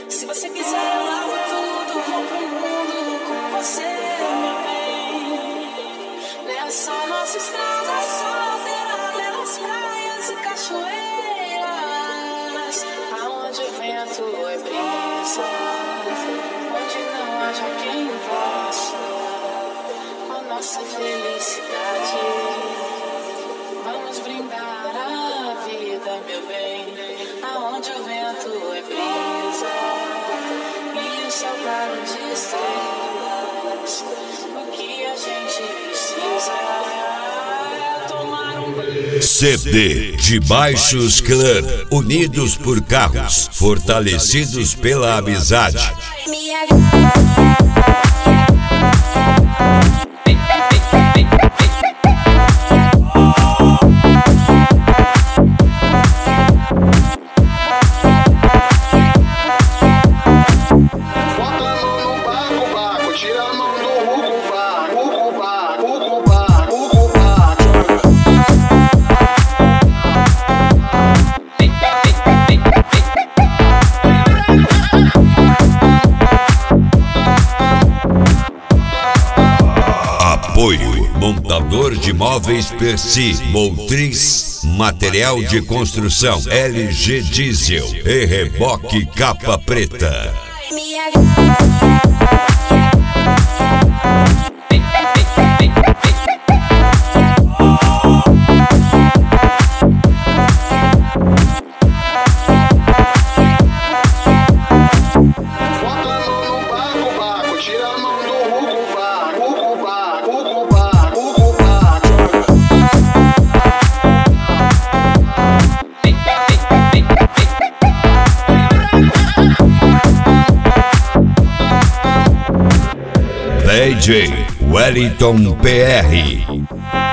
Se você quiser, eu largo tudo, vou pro mundo com você, meu bem. Nessa nossa estrada solteira, pelas praias e cachoeiras, aonde o vento é brisa, onde não haja quem possa, com a nossa felicidade, vamos brindar a vida, meu bem. Aonde o vento é brisa e o céu claro de estrelas, o que a gente precisa é tomar um banho. CD de Baixos Clã, unidos por carros, fortalecidos pela amizade. Apoio: montador de móveis Percy, Motriz, material de construção LG Diesel e reboque capa preta. DJ Wellington PR.